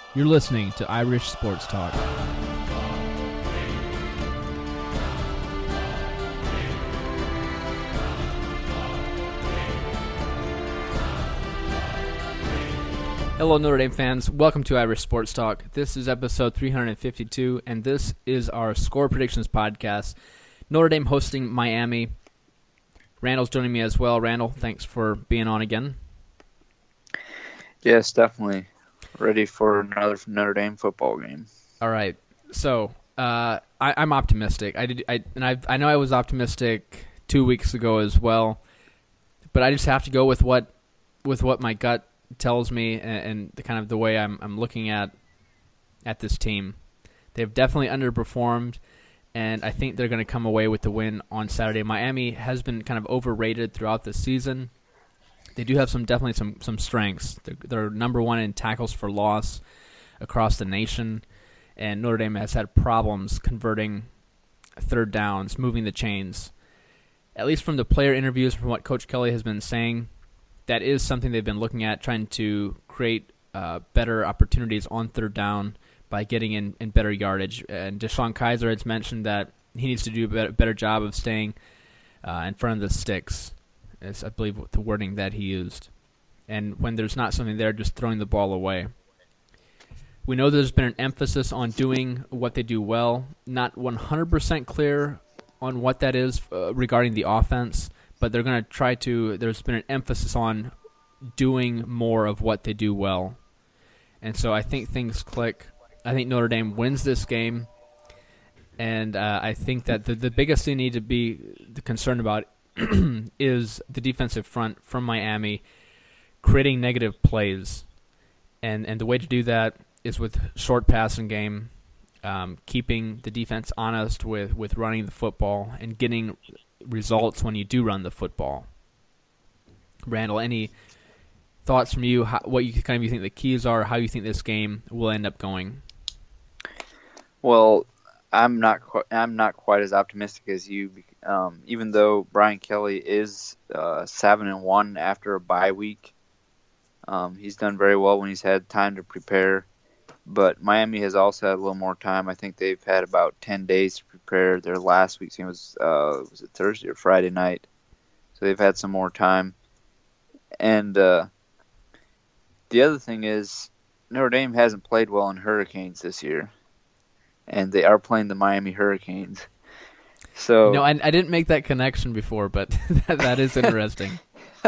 You're listening to Irish Sports Talk. Hello, Notre Dame fans. Welcome to Irish Sports Talk. This is episode 352, and this is our score predictions podcast. Notre Dame hosting Miami. Randall's joining me as well. Randall, thanks for being on again. Yes, definitely. Ready for another Notre Dame football game. All right. So I'm optimistic. I know I was optimistic 2 weeks ago as well, but I just have to go with what my gut tells me and the kind of the way I'm looking at this team. They've definitely underperformed, and I think they're going to come away with the win on Saturday. Miami has been kind of overrated throughout the season. They do have definitely some strengths. They're number one in tackles for loss across the nation, and Notre Dame has had problems converting third downs, moving the chains. At least from the player interviews, from what Coach Kelly has been saying, that is something they've been looking at, trying to create better opportunities on third down by getting in better yardage. And Deshaun Kaiser has mentioned that he needs to do a better job of staying in front of the sticks, is I believe the wording that he used. And when there's not something there, just throwing the ball away. We know there's been an emphasis on doing what they do well. Not 100% clear on what that is regarding the offense, but they're going to try to. There's been an emphasis on doing more of what they do well. And so I think things click. I think Notre Dame wins this game. And I think that the biggest thing they need to be concerned about is the defensive front from Miami creating negative plays. And the way to do that is with short passing game, keeping the defense honest with running the football and getting results when you do run the football. Randall, any thoughts from you? What you think the keys are? How you think this game will end up going? Well, I'm not quite as optimistic as you. Even though Brian Kelly is 7-1 after a bye week, he's done very well when he's had time to prepare. But Miami has also had a little more time. I think they've had about 10 days to prepare. Their last week's game was it Thursday or Friday night? So they've had some more time. And the other thing is Notre Dame hasn't played well in Hurricanes this year. And they are playing the Miami Hurricanes. So I didn't make that connection before, but that is interesting.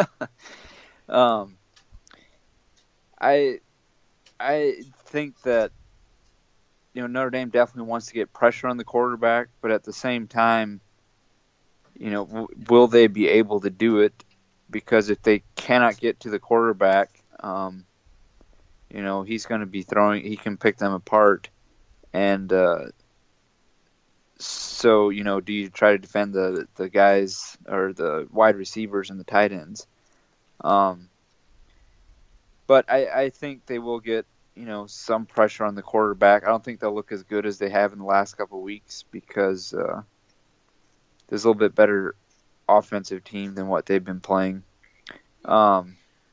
I think that Notre Dame definitely wants to get pressure on the quarterback, but at the same time, will they be able to do it? Because if they cannot get to the quarterback, he's going to be throwing. He can pick them apart, and so do you try to defend the guys or the wide receivers and the tight ends? But I think they will get, some pressure on the quarterback. I don't think they'll look as good as they have in the last couple of weeks because there's a little bit better offensive team than what they've been playing. And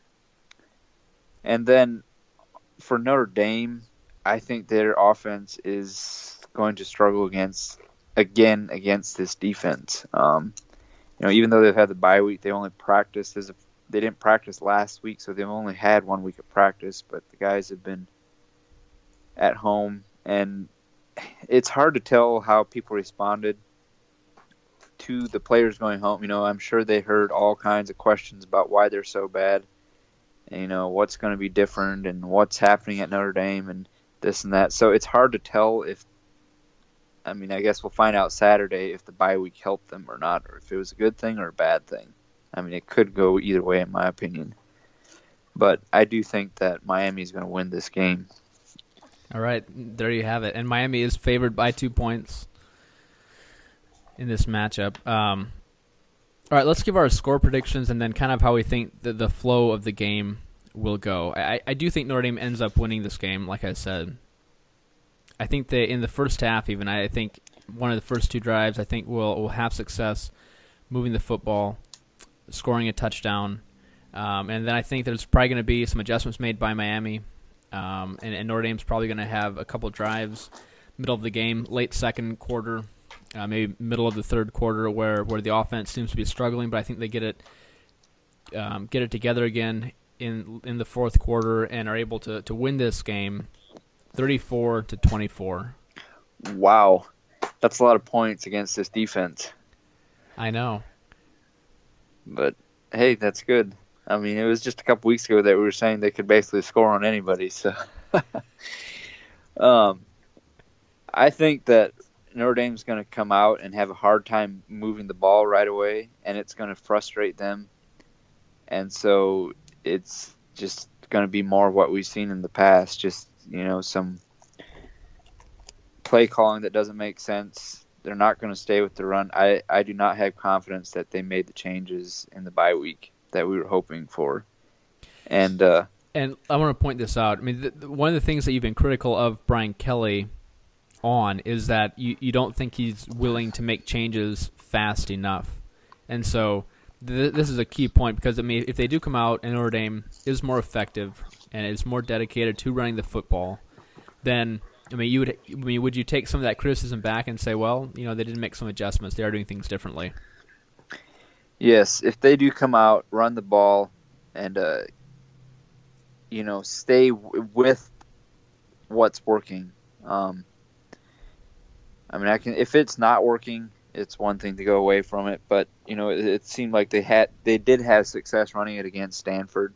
then for Notre Dame, I think their offense is going to struggle against this defense. Even though they've had the bye week, they only practiced they didn't practice last week, so they've only had 1 week of practice, but the guys have been at home, and it's hard to tell how people responded to the players going home. I'm sure they heard all kinds of questions about why they're so bad, and, what's going to be different, and what's happening at Notre Dame, and this and that. So it's hard to tell I guess we'll find out Saturday if the bye week helped them or not, or if it was a good thing or a bad thing. It could go either way, in my opinion. But I do think that Miami is going to win this game. All right, there you have it. And Miami is favored by 2 points in this matchup. All right, let's give our score predictions and then kind of how we think the flow of the game will go. I do think Notre Dame ends up winning this game, like I said. I think in the first half even, I think one of the first 2 drives, I think we'll have success moving the football, scoring a touchdown. And then I think there's probably going to be some adjustments made by Miami and Notre Dame's probably going to have a couple drives, middle of the game, late second quarter, maybe middle of the third quarter, where the offense seems to be struggling, but I think they get it together again in the fourth quarter and are able to win this game 34-24. Wow. That's a lot of points against this defense. I know. But, hey, that's good. I mean, it was just a couple weeks ago that we were saying they could basically score on anybody. So, I think that Notre Dame's going to come out and have a hard time moving the ball right away, and it's going to frustrate them. And so it's just going to be more of what we've seen in the past, just, some play calling that doesn't make sense. They're not going to stay with the run. I do not have confidence that they made the changes in the bye week that we were hoping for. And I want to point this out. I mean, one of the things that you've been critical of Brian Kelly on is that you don't think he's willing to make changes fast enough. And so this is a key point because, I mean, if they do come out and Notre Dame is more effective and is more dedicated to running the football, then would you take some of that criticism back and say, well, they didn't make some adjustments. They are doing things differently. Yes, if they do come out, run the ball, and stay with what's working. If it's not working, it's one thing to go away from it. But it seemed like they did have success running it against Stanford.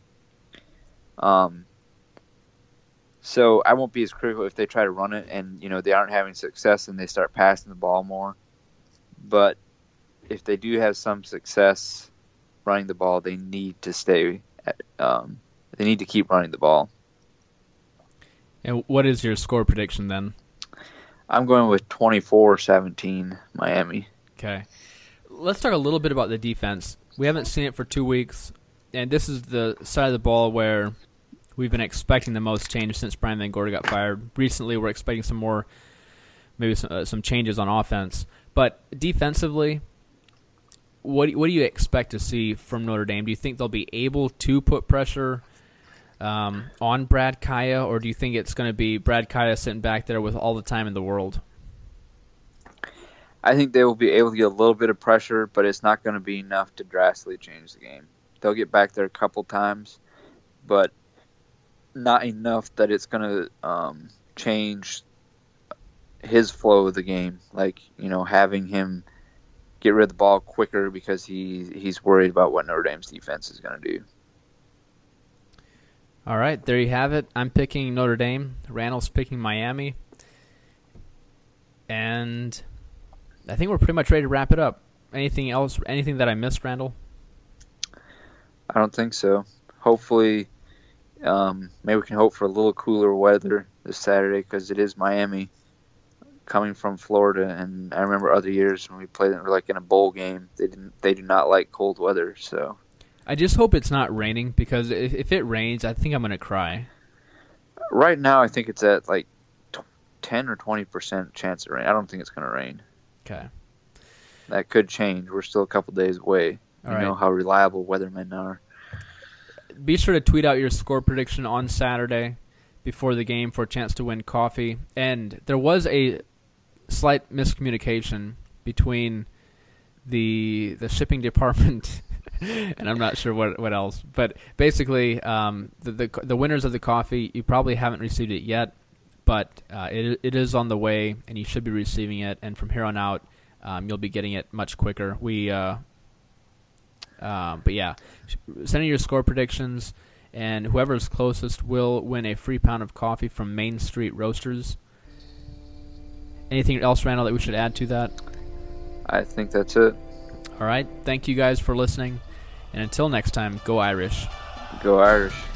So I won't be as critical if they try to run it and, they aren't having success and they start passing the ball more. But if they do have some success running the ball, they need to they need to keep running the ball. And what is your score prediction then? I'm going with 24-17 Miami. Okay. Let's talk a little bit about the defense. We haven't seen it for 2 weeks, and this is the side of the ball where we've been expecting the most change since Brian Van Gorder got fired. Recently, we're expecting some more, maybe some changes on offense. But defensively, what do you expect to see from Notre Dame? Do you think they'll be able to put pressure on Brad Kaaya, or do you think it's going to be Brad Kaaya sitting back there with all the time in the world? I think they will be able to get a little bit of pressure, but it's not going to be enough to drastically change the game. They'll get back there a couple times, but not enough that it's going to change his flow of the game. Like, having him get rid of the ball quicker because he's worried about what Notre Dame's defense is going to do. All right, there you have it. I'm picking Notre Dame. Randall's picking Miami. And I think we're pretty much ready to wrap it up. Anything else? Anything that I missed, Randall? I don't think so. Hopefully, maybe we can hope for a little cooler weather this Saturday because it is Miami coming from Florida. And I remember other years when we played them like in a bowl game, they do not like cold weather. So I just hope it's not raining because if it rains, I think I'm going to cry. Right now, I think it's at like 10 or 20% chance of rain. I don't think it's going to rain. Okay. That could change. We're still a couple days away. You know how reliable weathermen are. Be sure to tweet out your score prediction on Saturday before the game for a chance to win coffee. And there was a slight miscommunication between the shipping department and I'm not sure what else. But basically, the winners of the coffee, you probably haven't received it yet, but it is on the way, and you should be receiving it. And from here on out, you'll be getting it much quicker. But yeah, send in your score predictions, and whoever's closest will win a free pound of coffee from Main Street Roasters. Anything else, Randall, that we should add to that? I think that's it. All right. Thank you guys for listening. And until next time, go Irish. Go Irish.